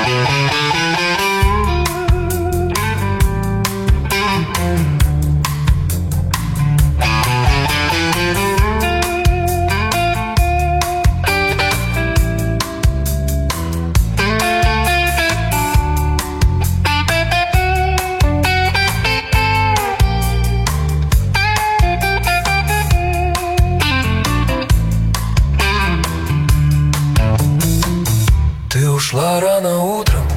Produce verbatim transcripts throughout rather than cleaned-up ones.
Ты ушла рано утром,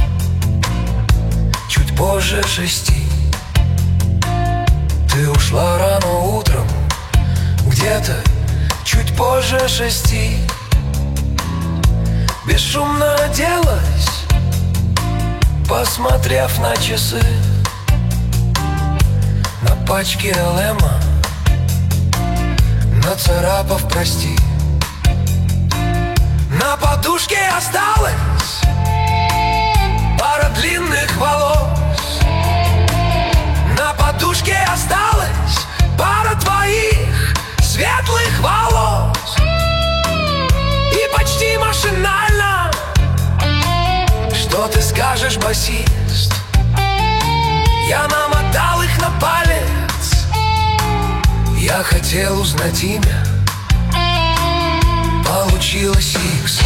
чуть позже шести. Ты ушла рано утром, где-то чуть позже шести. Бесшумно оделась, посмотрев на часы. На пачке Элэма нацарапав «прости». На подушке осталась пара длинных волос. На подушке осталась пара твоих светлых волос. И почти машинально: что ты скажешь, басист? Я намотал их на палец. Я хотел узнать имя, получилось икс.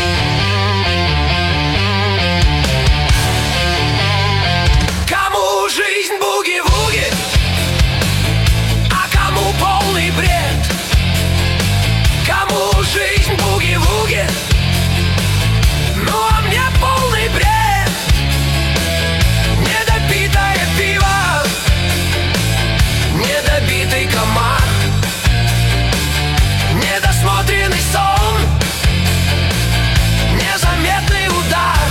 Кому жизнь буги-вуги, а кому полный бред? Кому жизнь буги-вуги, ну а мне полный бред. Недопитое пиво, недобитый комар, недосмотренный сон, незаметный удар.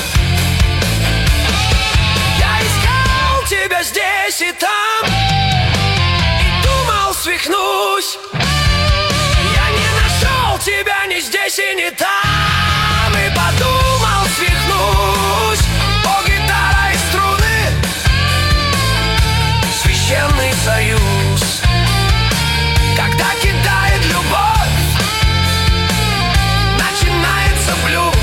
Я искал тебя здесь и там, и думал, свихнусь. Я не нашел тебя ни здесь и ни там, и подумал, свихнусь. О, гитара и струны, священный союз. Когда кидает любовь, начинается блюз.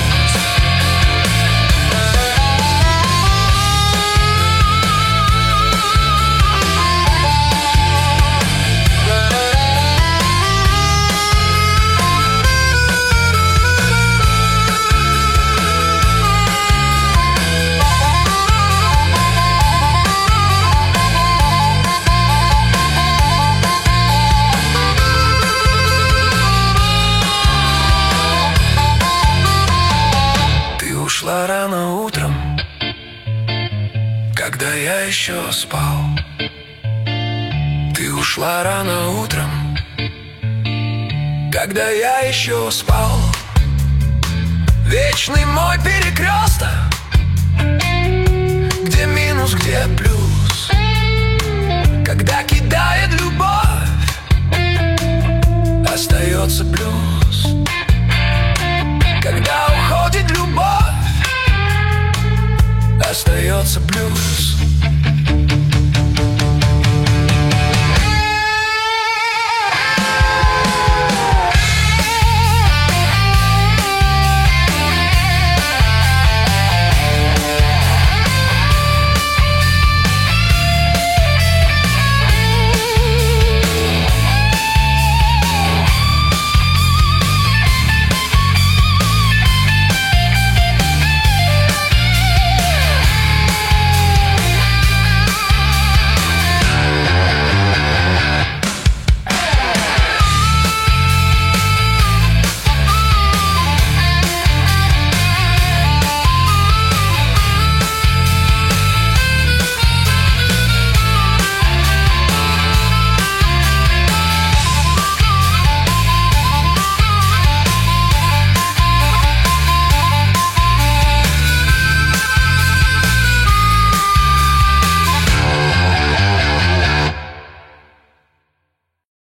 Ушла рано утром, когда я еще спал. Ты ушла рано утром, когда я еще спал. Вечный мой перекресток, где минус, где плюс. Когда кидает любовь, остается плюс.